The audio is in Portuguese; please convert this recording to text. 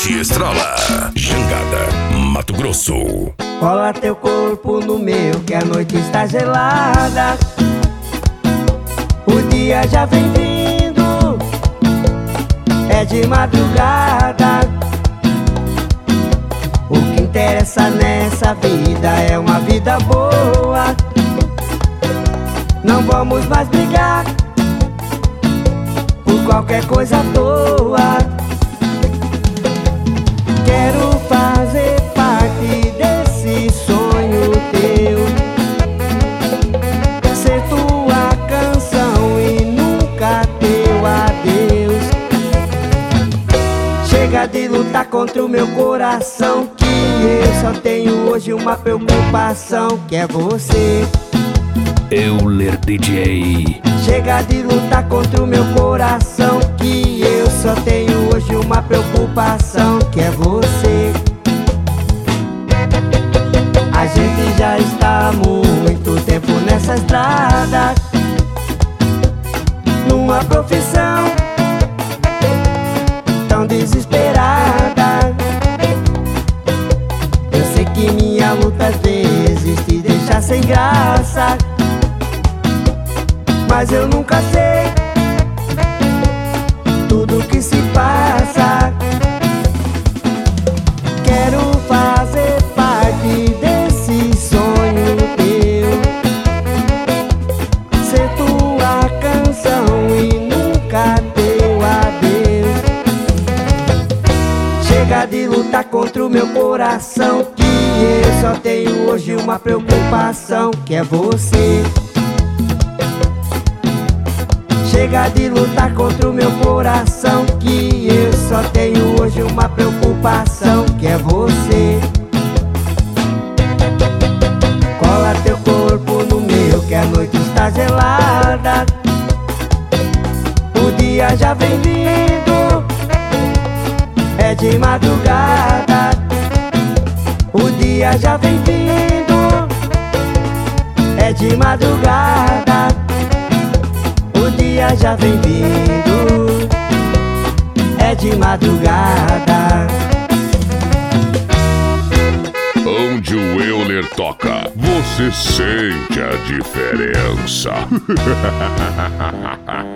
Noite Estrala, Jangada, Mato Grosso. Cola teu corpo no meu, que a noite está gelada. O dia já vem vindo, é de madrugada. O que interessa nessa vida é uma vida boa. Não vamos mais brigar por qualquer coisa à toa. Quero fazer parte desse sonho teu, ser tua canção e nunca teu adeus. Chega de lutar contra o meu coração, que eu só tenho hoje uma preocupação, que é você. Euler DJ. Chega de lutar contra o meu coração, que eu só tenho hoje uma preocupação, que é você. A gente já está há muito tempo nessa estrada, numa profissão tão desesperada. Eu sei que minha luta às vezes te deixa sem graça, mas eu nunca sei tudo que se passa. Quero fazer parte desse sonho teu, ser tua canção e nunca teu adeus. Chega de lutar contra o meu coração, que eu só tenho hoje uma preocupação, que é você. Chega de lutar contra o meu coração, que eu só tenho hoje uma preocupação, que é você. Cola teu corpo no meu, que a noite está gelada. O dia já vem vindo, é de madrugada. O dia já vem vindo, é de madrugada. O dia já vem vindo, é de madrugada. Onde o Euler toca, você sente a diferença.